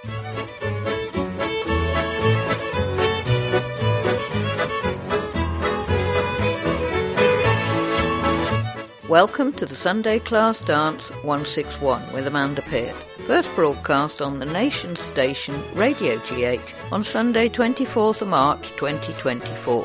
Welcome to the Sunday Class Dance 161 with Amanda Peart. First broadcast on the Nation station Radio GH on Sunday 24th of March 2024.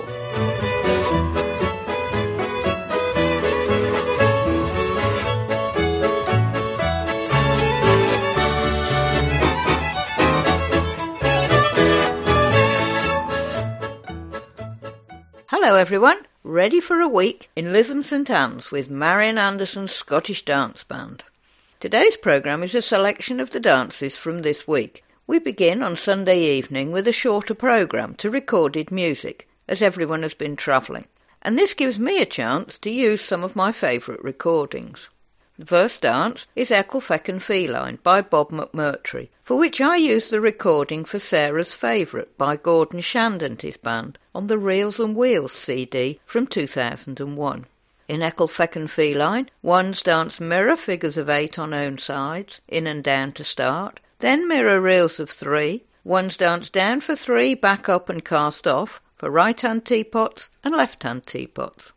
Hello everyone, ready for a week in Lytham St Anne's with Marian Anderson's Scottish Dance Band. Today's programme is a selection of the dances from this week. We begin on Sunday evening with a shorter programme to recorded music, as everyone has been travelling. And this gives me a chance to use some of my favourite recordings. The first dance is Ecclefechan Feline by Bob McMurtry, for which I used the recording for Sarah's Favourite by Gordon Shand and his band on the Reels and Wheels CD from 2001. In Ecclefechan Feline, ones dance mirror figures of 8 on own sides, in and down to start, then mirror reels of 3, ones dance down for 3, back up and cast off for right-hand teapots and left-hand teapots.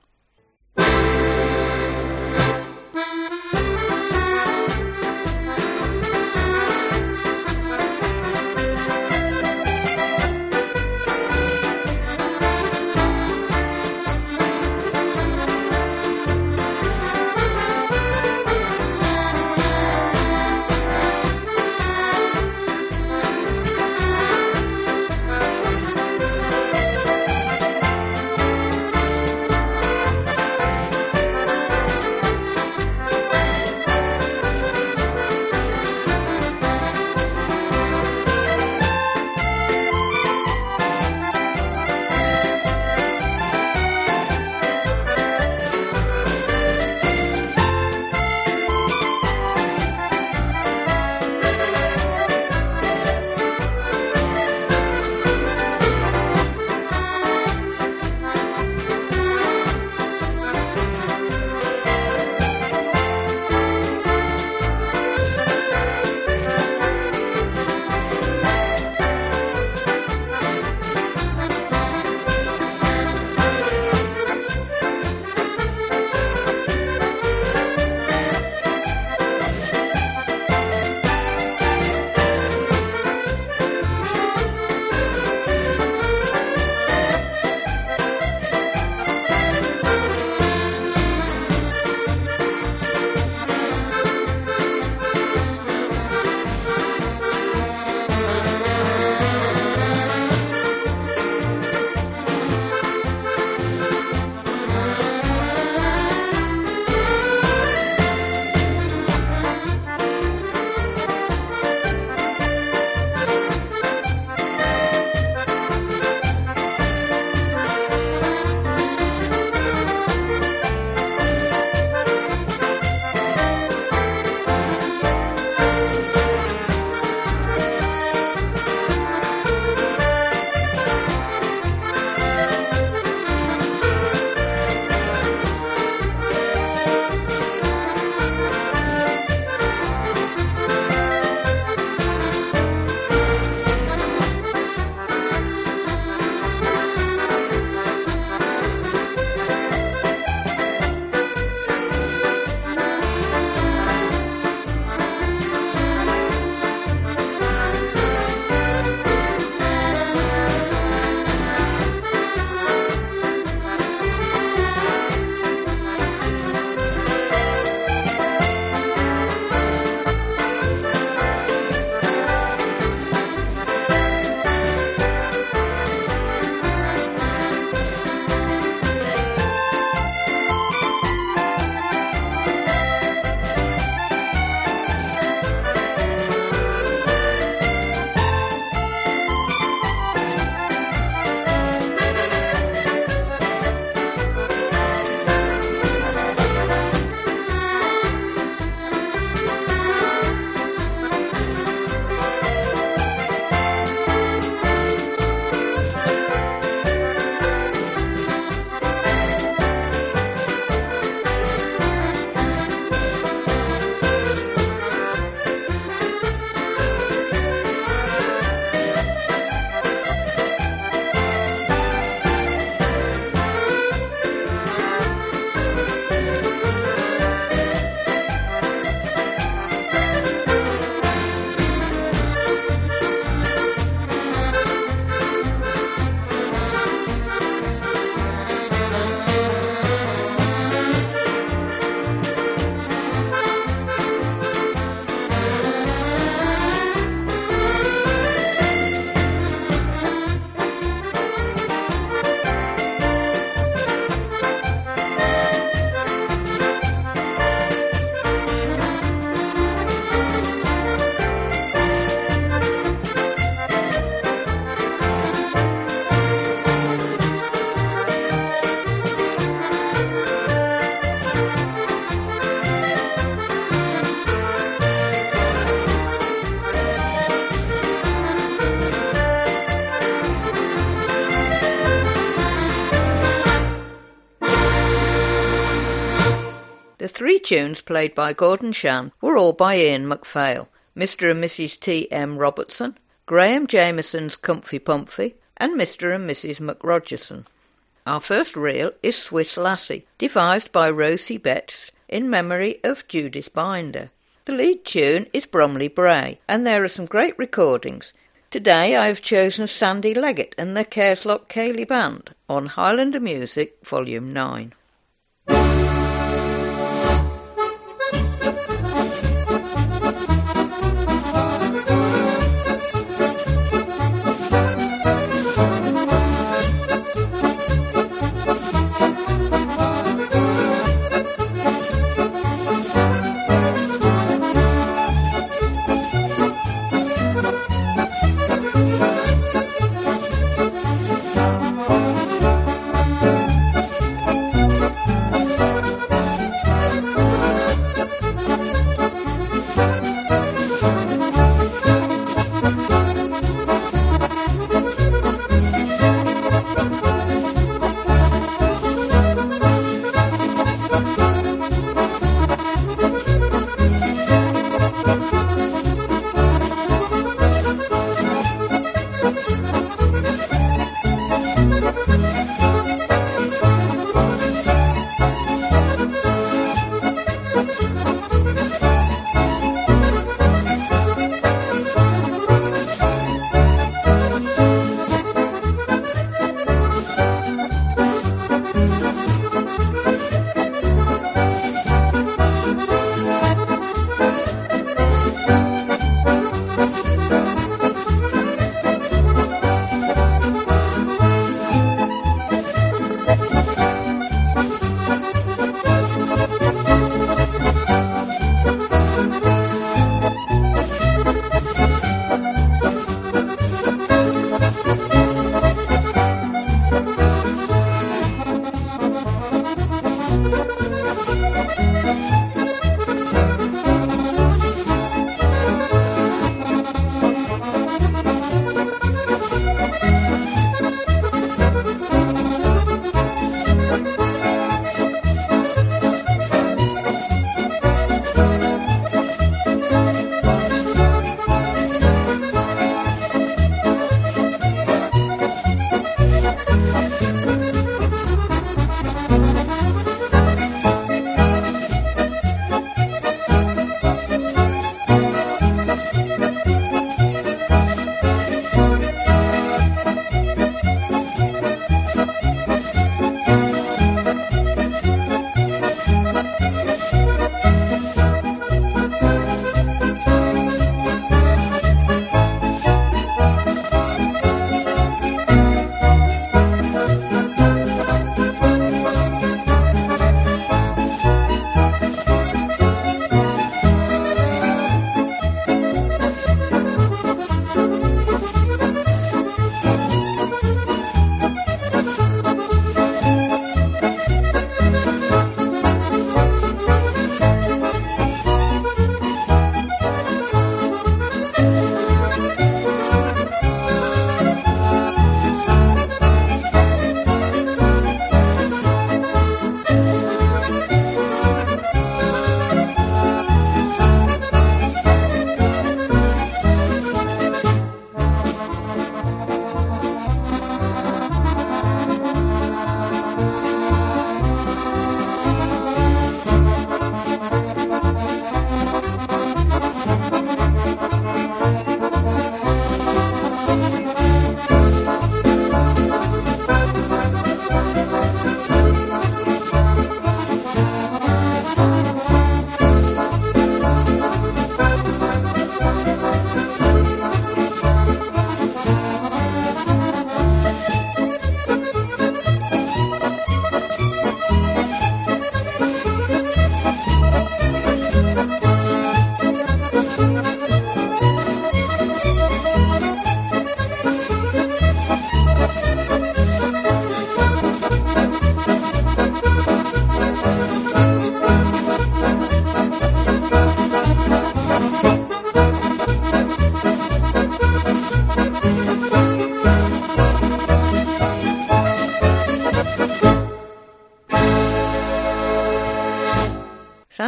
3 tunes played by Gordon Shan were all by Ian MacPhail, Mr. and Mrs. T. M. Robertson, Graham Jamieson's Comfy Pumphy, and Mr. and Mrs. McRogerson. Our first reel is Swiss Lassie, devised by Rosie Betts in memory of Judith Binder. The lead tune is Bromley Bray, and there are some great recordings. Today I have chosen Sandy Leggett and the Careslock Cayley Band on Highlander Music, Volume 9.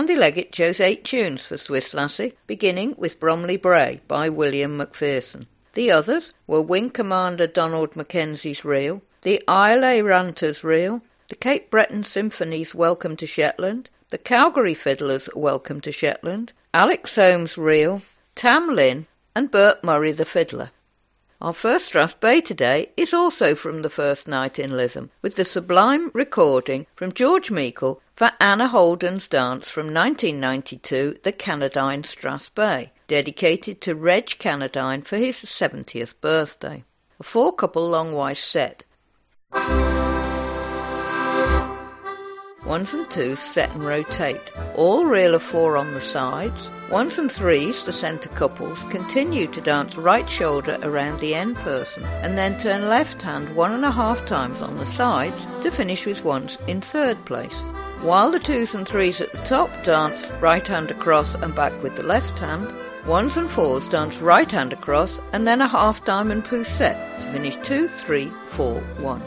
Andy Leggett chose 8 tunes for Swiss Lassie, beginning with Bromley Bray by William Macpherson. The others were Wing Commander Donald Mackenzie's Reel, the Islay Ranters' Reel, the Cape Breton Symphony's Welcome to Shetland, the Calgary Fiddlers' Welcome to Shetland, Alex Soames' Reel, Tam Lin, and Bert Murray the Fiddler. Our first Strath Bay today is also from the first night in Lism, with the sublime recording from George Meikle for Anna Holden's dance from 1992, the Canadyne Strath Bay, dedicated to Reg Canadyne for his 70th birthday. A 4-couple long-wise set. 1s and 2s set and rotate. All reel of 4 on the sides. 1s and 3s, the centre couples, continue to dance right shoulder around the end person and then turn left hand 1.5 times on the sides to finish with 1s in 3rd place. While the 2s and 3s at the top dance right hand across and back with the left hand, 1s and 4s dance right hand across and then a half diamond poussette to finish 2, 3, 4, 1.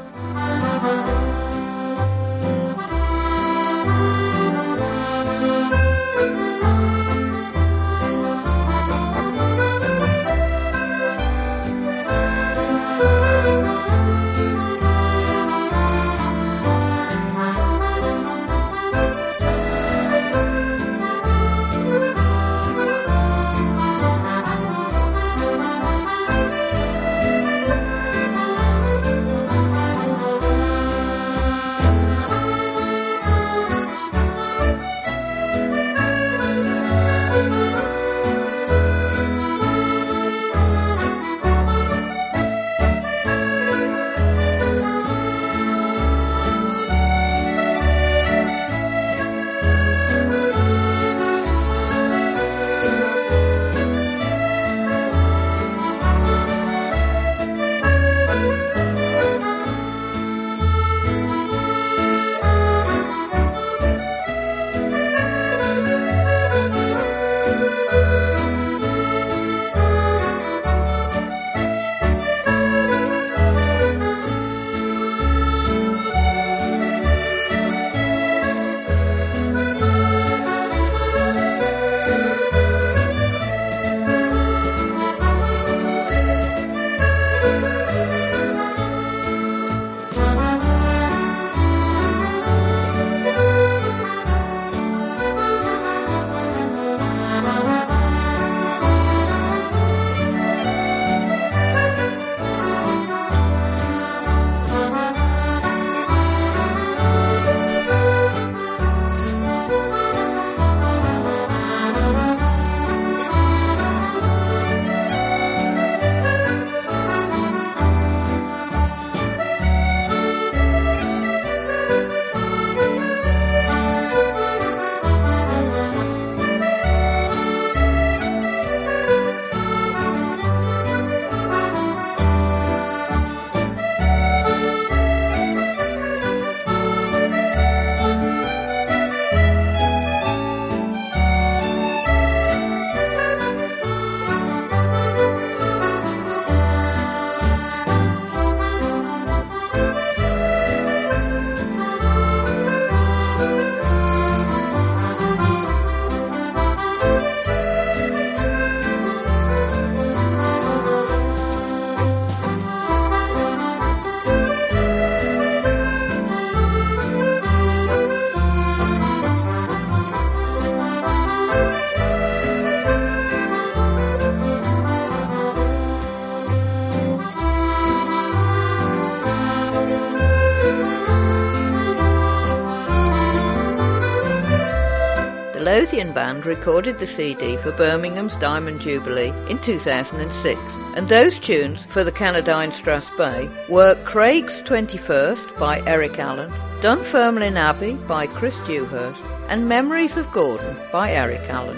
Lothian Band recorded the CD for Birmingham's Diamond Jubilee in 2006, and those tunes for the Canadyne Strath Bay were Craig's 21st by Eric Allen, Dunfermline Abbey by Chris Dewhurst, and Memories of Gordon by Eric Allen.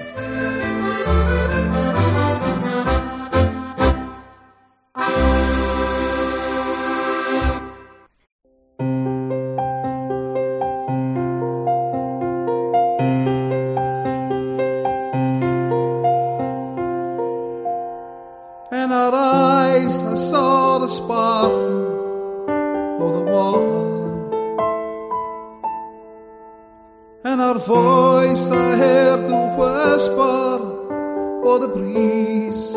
In her eyes I saw the sparkle of the water, and her voice I heard the whisper of the breeze,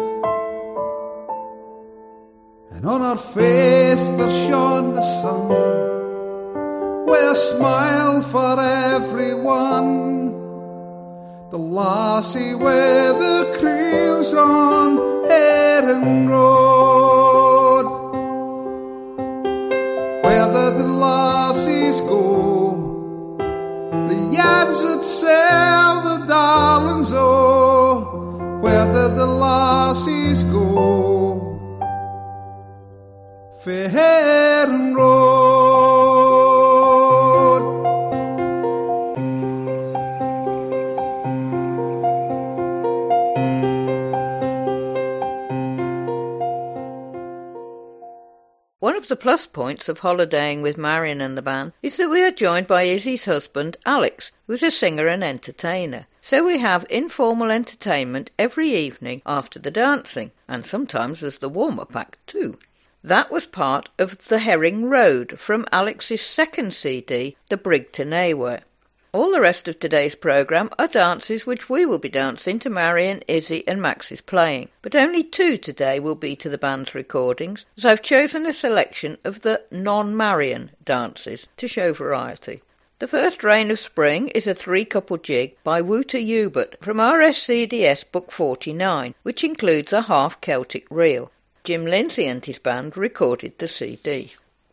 and on her face there shone the sun, with a smile for everyone. The lassie with the crews on Erin Road. Where did the lassies go? The yams that sell the darlings, oh, where did the lassies go? For Erin Road. One of the plus points of holidaying with Marion and the band is that we are joined by Izzy's husband, Alex, who's a singer and entertainer. So we have informal entertainment every evening after the dancing, and sometimes as the warm-up act too. That was part of The Herring Road from Alex's second CD, The Brig to Naywhere. All the rest of today's programme are dances which we will be dancing to Marion, Izzy and Max's playing, but only 2 today will be to the band's recordings, as I've chosen a selection of the non-Marion dances to show variety. The First Rain of Spring is a 3-couple jig by Wouter Hubert from RSCDS Book 49, which includes a half Celtic reel. Jim Lindsay and his band recorded the CD.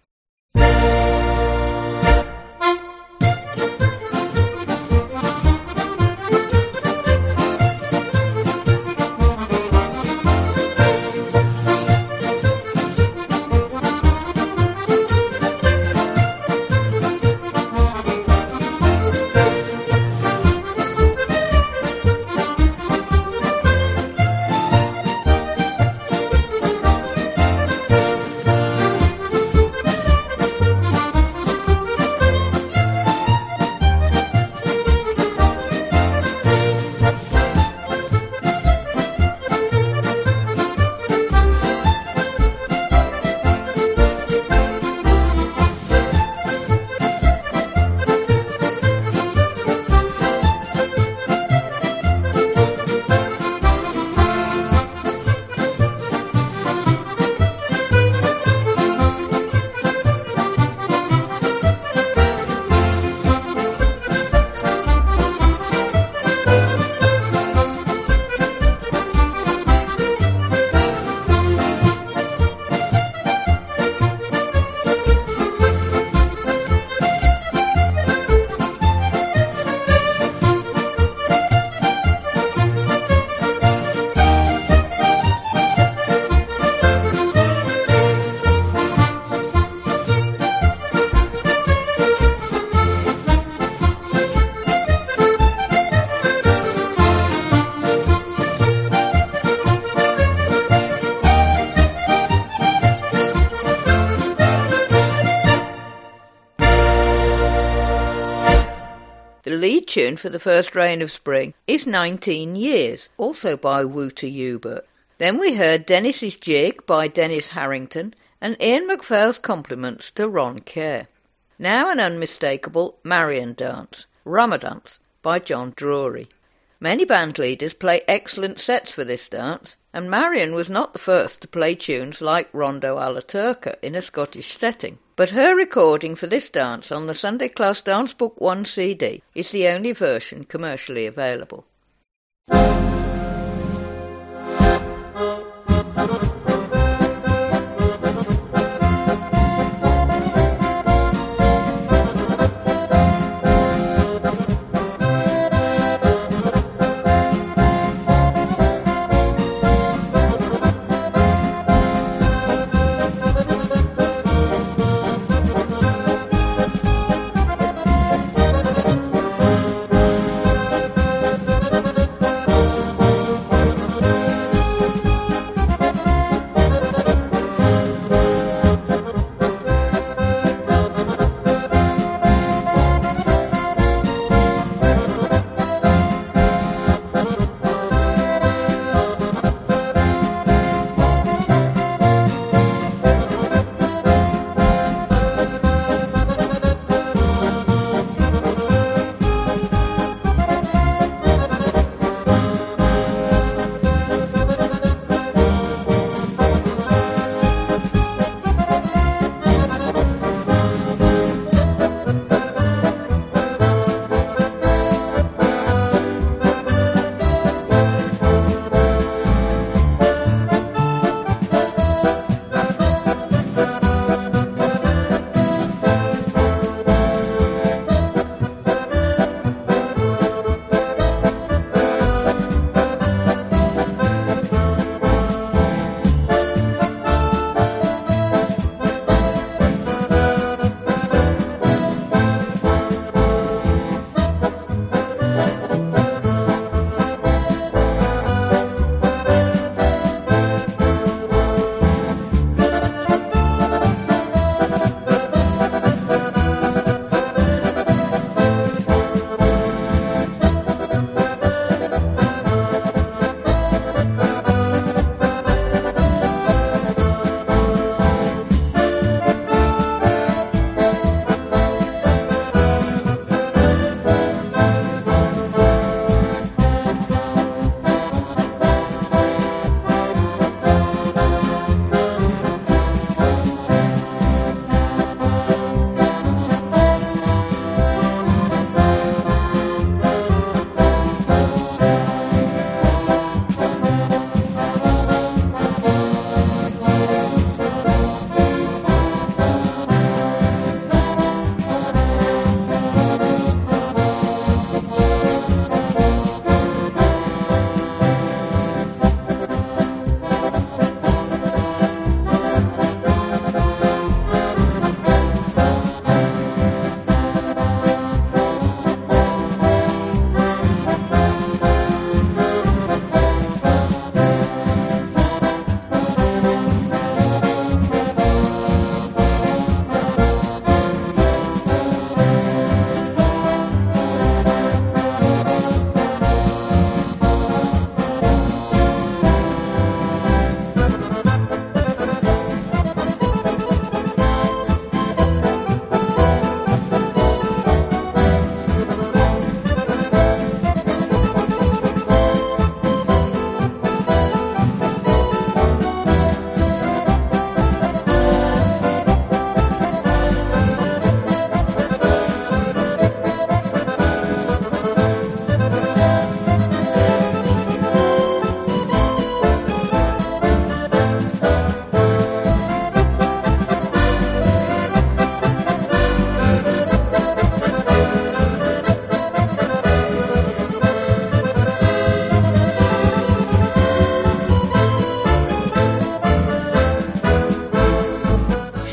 The lead tune for The First Rain of Spring is 19 Years, also by Wouter Hubert. Then we heard Dennis's Jig by Dennis Harrington and Ian MacPhail's compliments to Ron Kerr. Now an unmistakable Marion dance, Ramadance, by John Drury. Many band leaders play excellent sets for this dance, and Marion was not the first to play tunes like Rondo alla Turca in a Scottish setting. But her recording for this dance on the Sunday Class Dance Book 1 CD is the only version commercially available.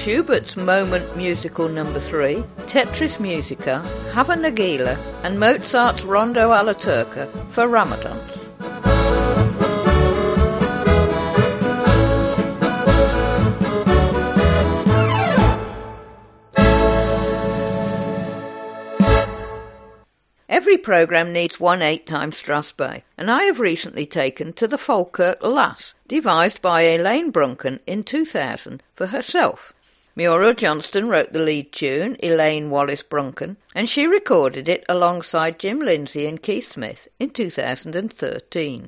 Schubert's Moment Musical No. 3, Tetris Musica, Hava Nagila and Mozart's Rondo alla Turca for Ramadans. Every programme needs one 8-time Strasbourg, and I have recently taken to the Falkirk Lass, devised by Elaine Brunken in 2000 for herself. Muriel Johnston wrote the lead tune, Elaine Wallace Brunken, and she recorded it alongside Jim Lindsay and Keith Smith in 2013.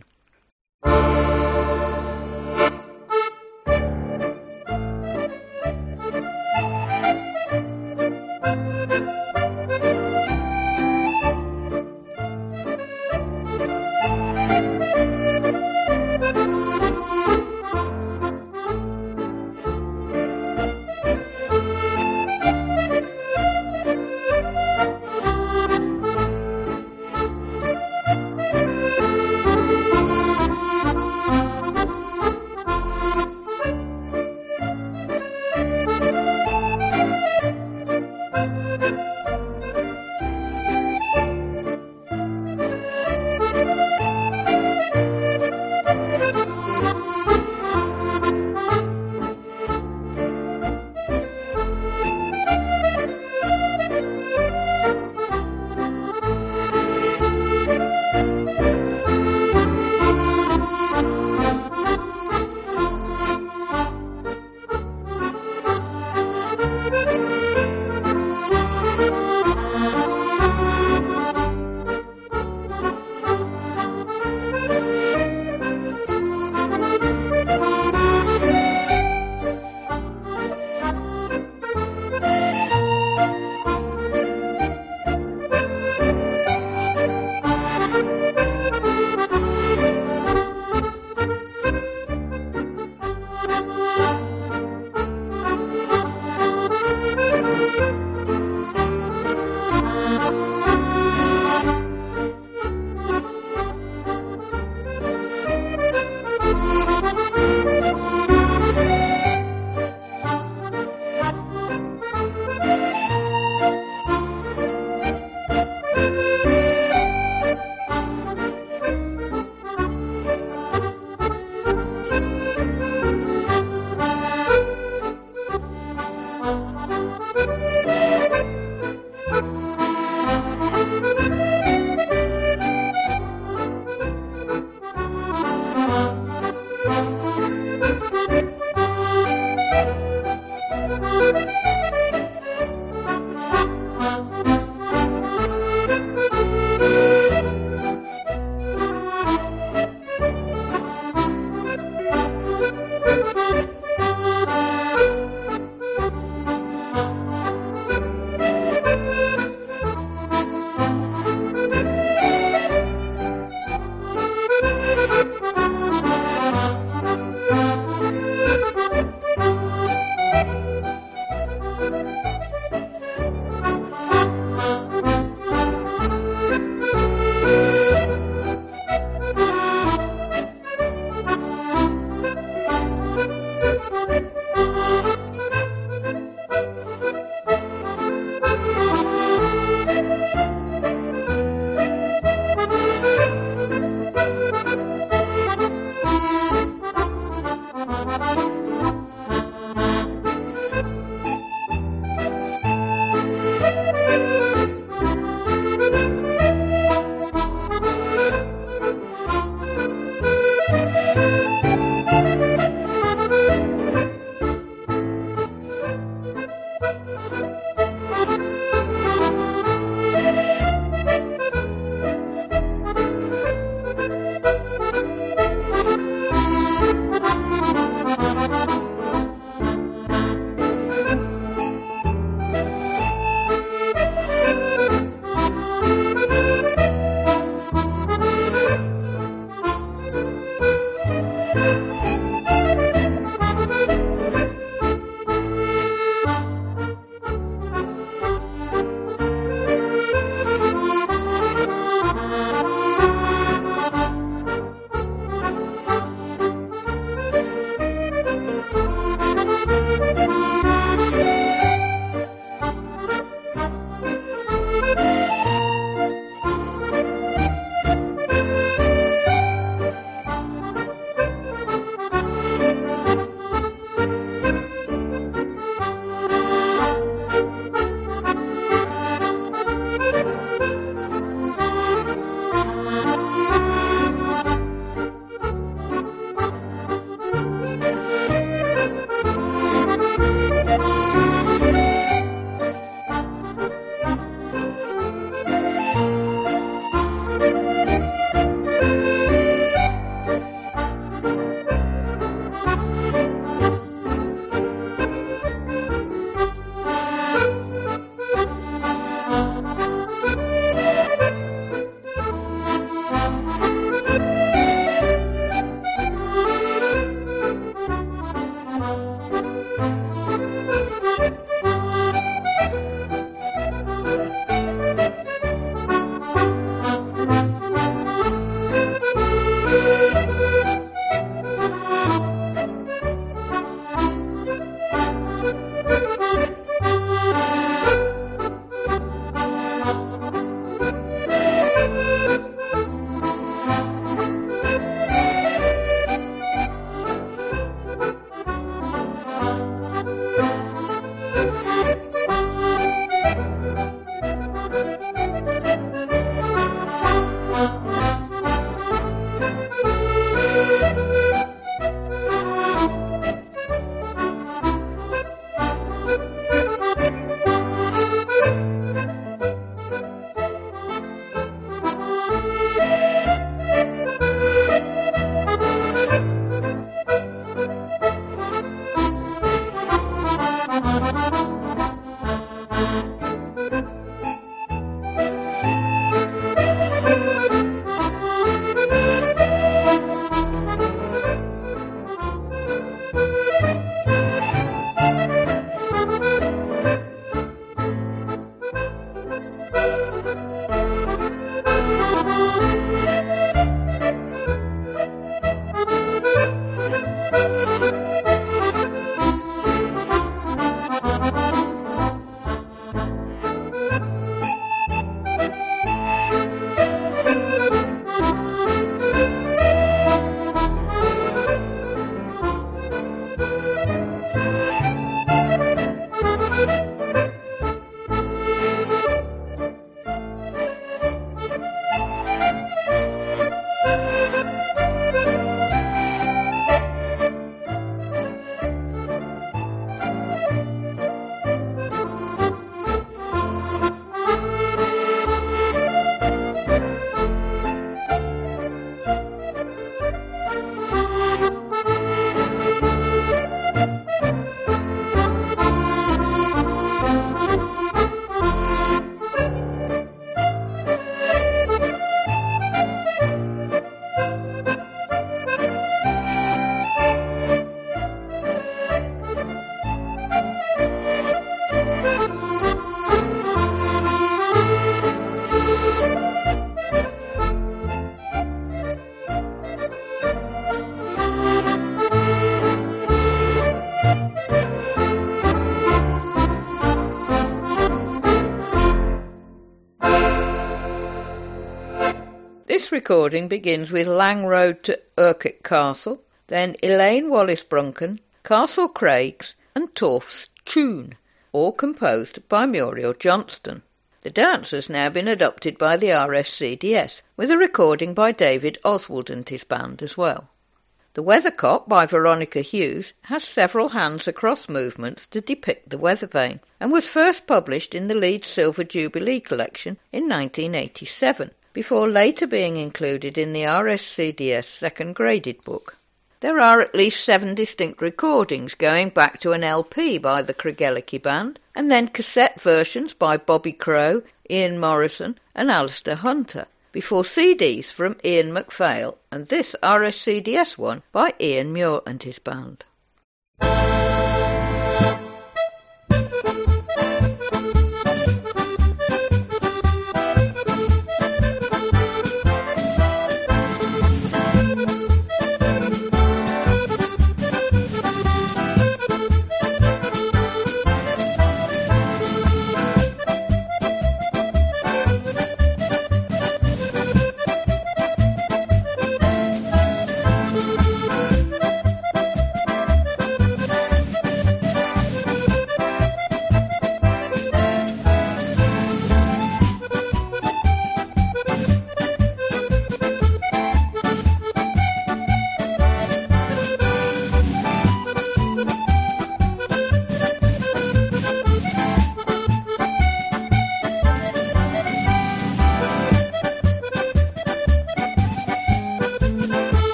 This recording begins with Lang Road to Urquhart Castle, then Elaine Wallace Brunken, Castle Craigs and Torf's Tune, all composed by Muriel Johnston. The dance has now been adopted by the RSCDS, with a recording by David Oswald and his band as well. The Weathercock by Veronica Hughes has several hands across movements to depict the weather vane, and was first published in the Leeds Silver Jubilee collection in 1987, before later being included in the RSCDS second graded book. There are at least 7 distinct recordings going back to an LP by the Craigellachie Band, and then cassette versions by Bobby Crow, Ian Morrison and Alistair Hunter, before CDs from Ian MacPhail and this RSCDS one by Ian Muir and his band.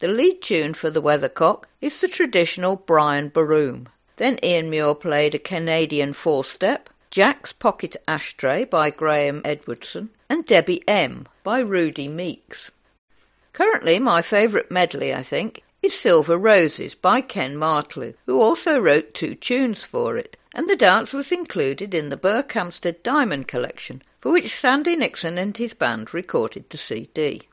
The lead tune for the Weathercock is the traditional Brian Baroom. Then Ian Muir played a Canadian four-step, Jack's Pocket Ashtray by Graham Edwardson, and Debbie M by Rudy Meeks. Currently my favourite medley, I think, is Silver Roses by Ken Martlew, who also wrote 2 tunes for it, and the dance was included in the Berkhamsted Diamond Collection, for which Sandy Nixon and his band recorded the CD.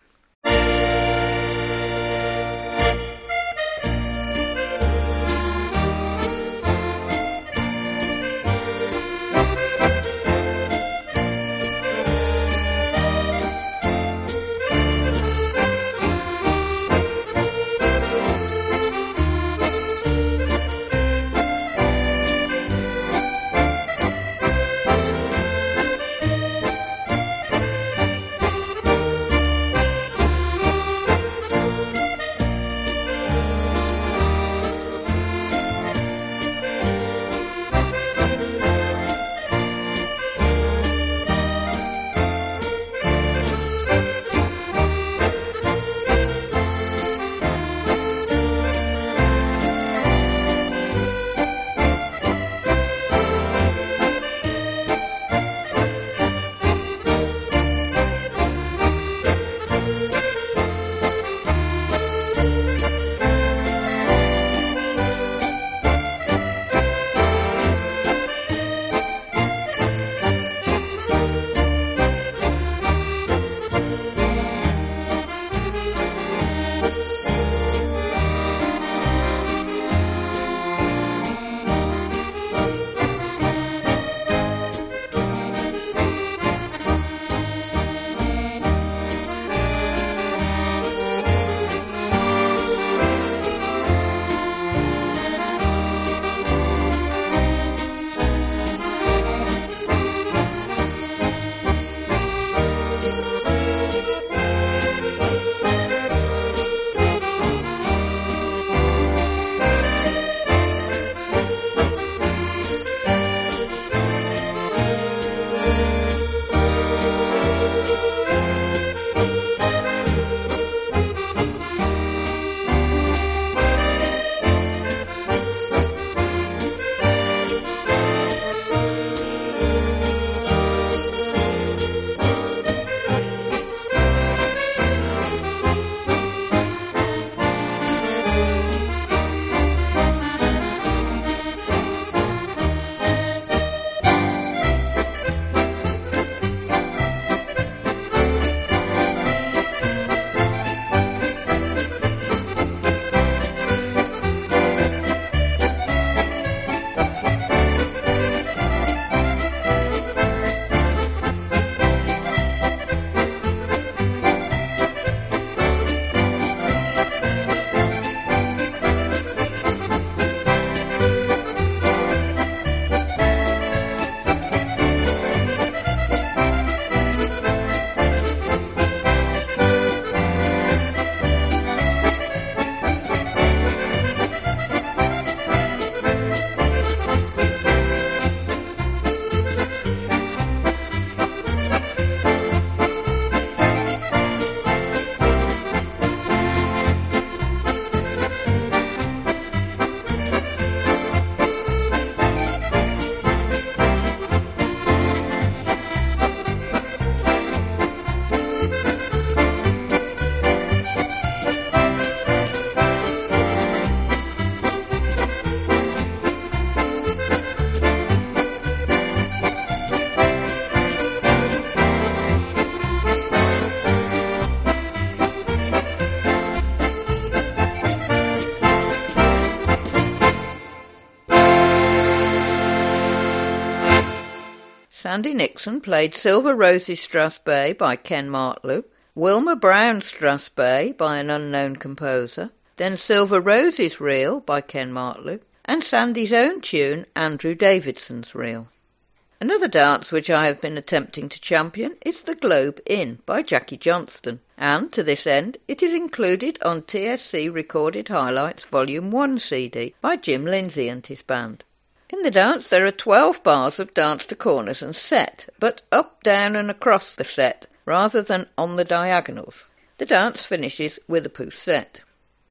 Sandy Nixon played Silver Roses Strathspey by Ken Martlew, Wilma Brown Strathspey by an unknown composer, then Silver Roses Reel by Ken Martlew, and Sandy's own tune, Andrew Davidson's Reel. Another dance which I have been attempting to champion is The Globe Inn by Jackie Johnston, and to this end it is included on TSC Recorded Highlights Volume 1 CD by Jim Lindsay and his band. In the dance there are 12 bars of dance to corners and set, but up, down and across the set, rather than on the diagonals. The dance finishes with a poussette.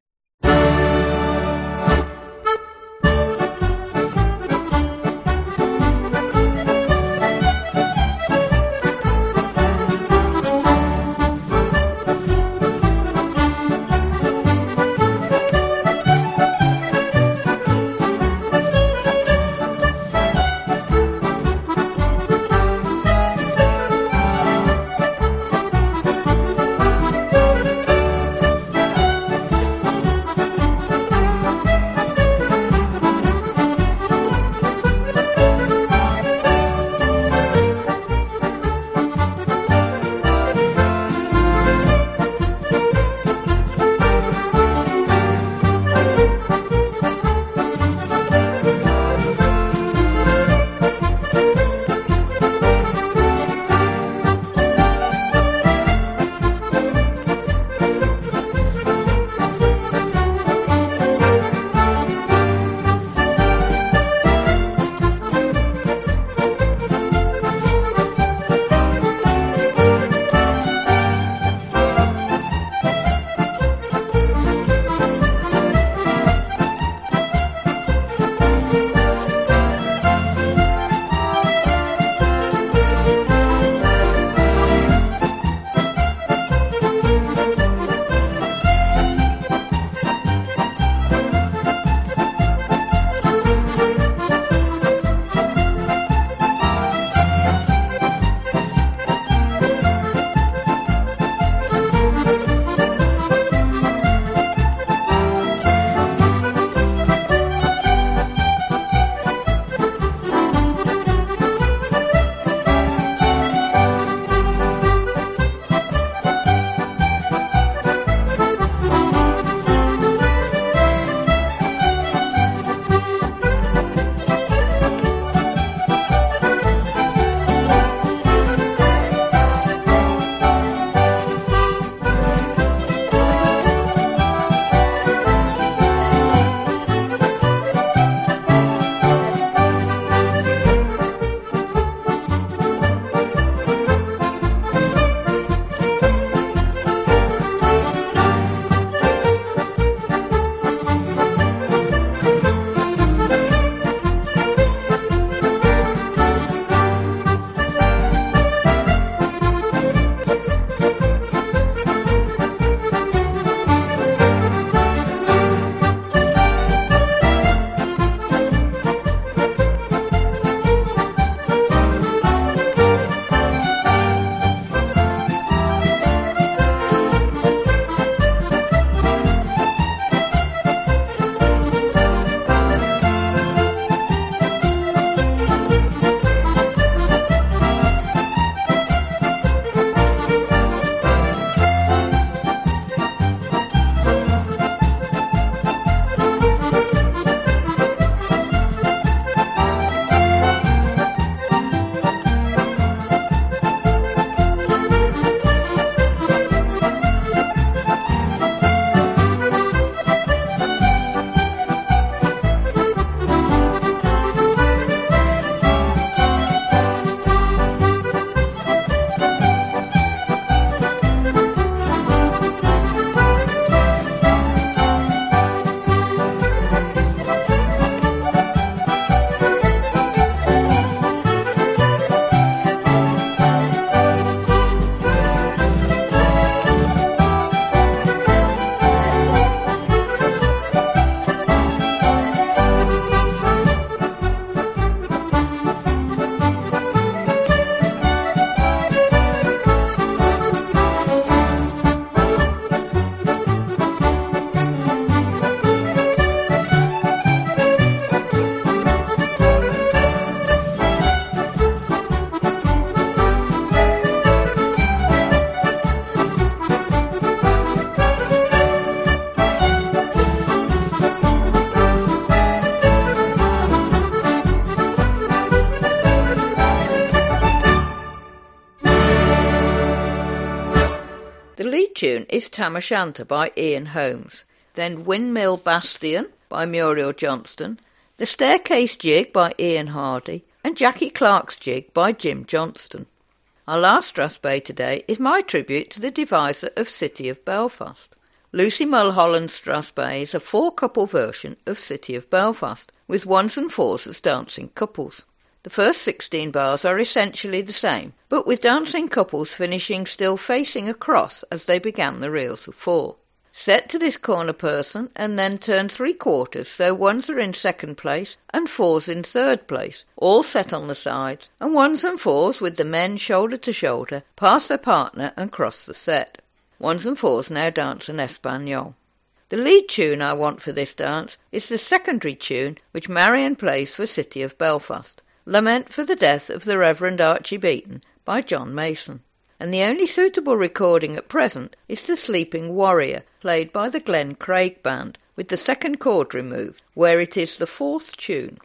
tune is Tam O'Shanter by Ian Holmes, then Windmill Bastion by Muriel Johnston, The Staircase Jig by Ian Hardy, and Jackie Clark's Jig by Jim Johnston. Our last Strathspey today is my tribute to the deviser of City of Belfast. Lucy Mulholland's Strathspey is a four-couple version of City of Belfast, with ones and fours as dancing couples. The first 16 bars are essentially the same, but with dancing couples finishing still facing across as they began the reels of four. Set to this corner person and then turn 3/4 so ones are in second place and fours in third place, all set on the sides, and ones and fours with the men shoulder to shoulder pass their partner and cross the set. Ones and fours now dance an Espanol. The lead tune I want for this dance is the secondary tune which Marion plays for City of Belfast, Lament for the Death of the Reverend Archie Beaton by John Mason. And the only suitable recording at present is The Sleeping Warrior, played by the Glen Craig Band, with the second chord removed, where it is the fourth tune.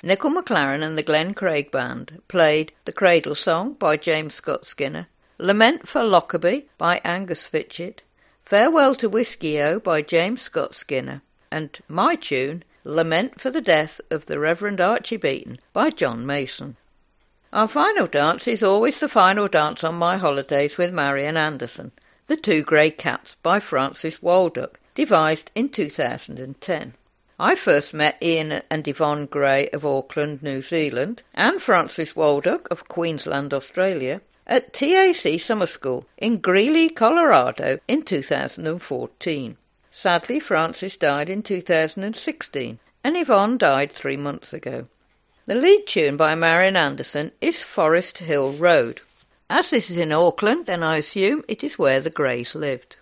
Nickel McLaren and the Glen Craig Band played The Cradle Song by James Scott Skinner, Lament for Lockerbie by Angus Fitchett, Farewell to Whiskey-O by James Scott Skinner, and my tune, Lament for the Death of the Reverend Archie Beaton by John Mason. Our final dance is always the final dance on my holidays with Marian Anderson, The Two Grey Caps by Francis Waldock, devised in 2010. I first met Ian and Yvonne Gray of Auckland, New Zealand, and Francis Waldock of Queensland, Australia, at TAC Summer School in Greeley, Colorado in 2014. Sadly, Francis died in 2016 and Yvonne died 3 months ago. The lead tune by Marian Anderson is Forest Hill Road. As this is in Auckland, then I assume it is where the Greys lived.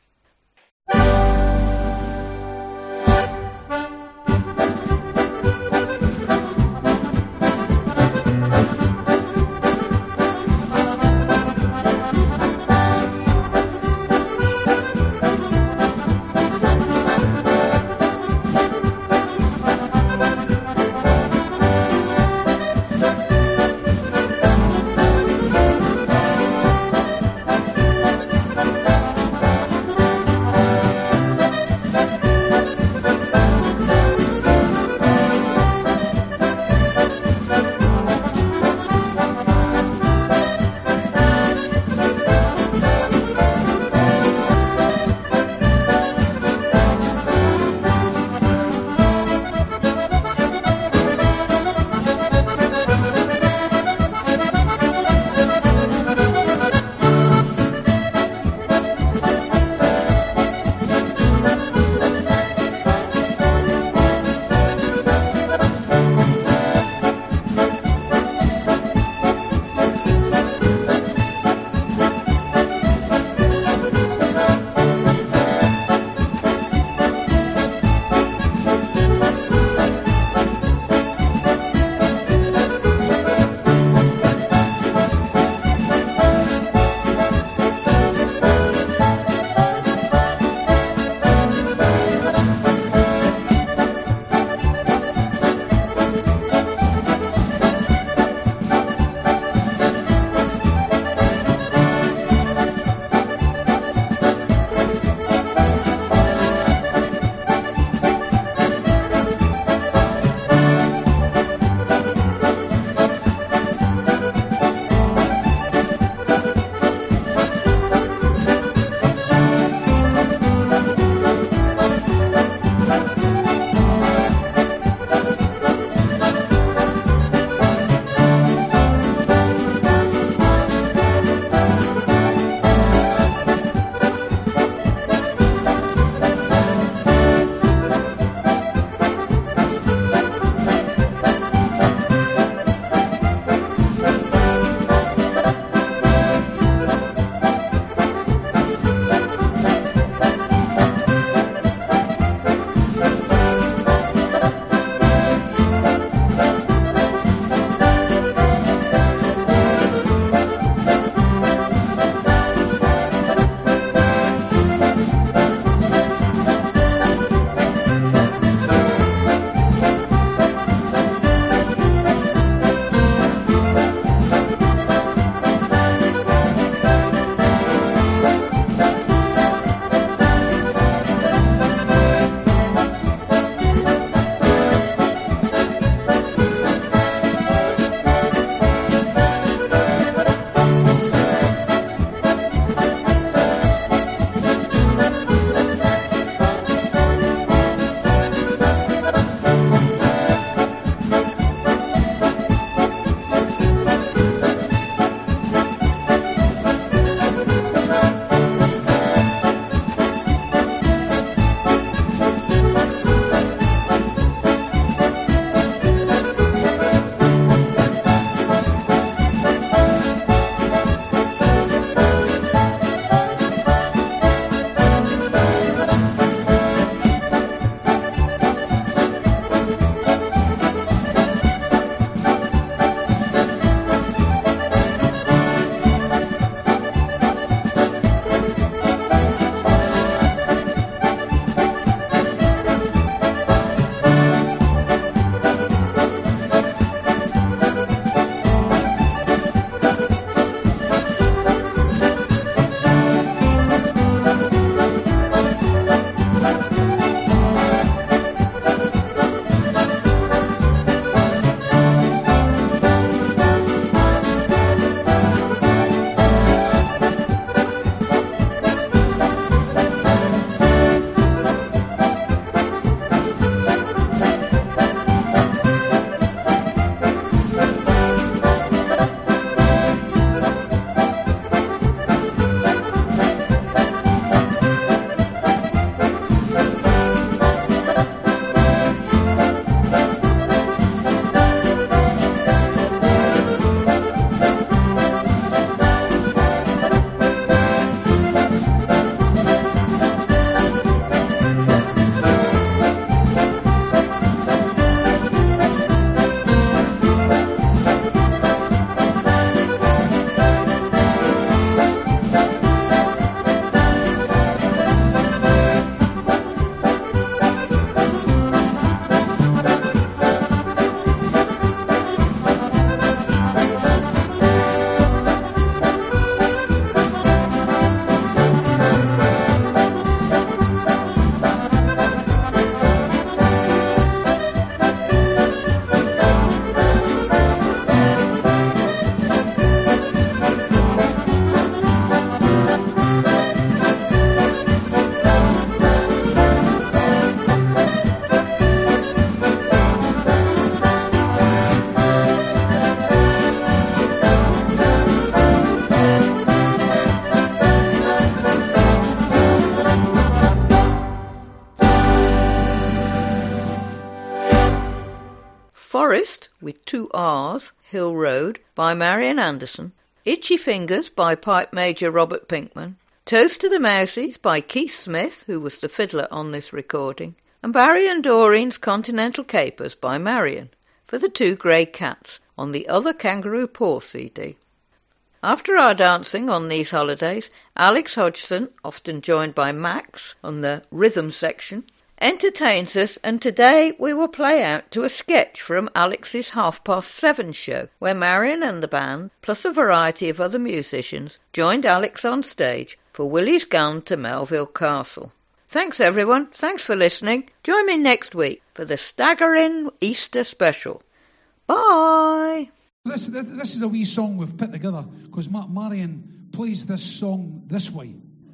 Forest, with 2 R's, Hill Road, by Marian Anderson, Itchy Fingers by Pipe Major Robert Pinkman, Toast to the Mousies by Keith Smith, who was the fiddler on this recording, and Barry and Doreen's Continental Capers by Marian, for the 2 Grey Cats, on the Other Kangaroo Paw CD. After our dancing on these holidays, Alex Hodgson, often joined by Max on the rhythm section, entertains us, and today we will play out to a sketch from Alex's 7:30 show, where Marian and the band, plus a variety of other musicians, joined Alex on stage for Willie's Gun to Melville Castle. Thanks everyone, thanks for listening. Join me next week for the staggering Easter special. Bye! This is a wee song we've put together because Marian plays this song this way.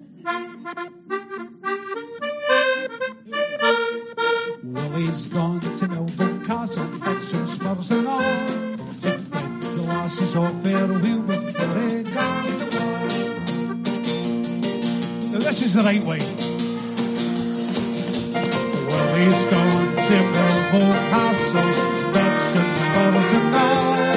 Willie's gone to Melville Castle, bits and spurs and all, to wipe the lasses off their wheel with the red gas. Now this is the right way. Willie's gone to Melville Castle, bits and spurs and all,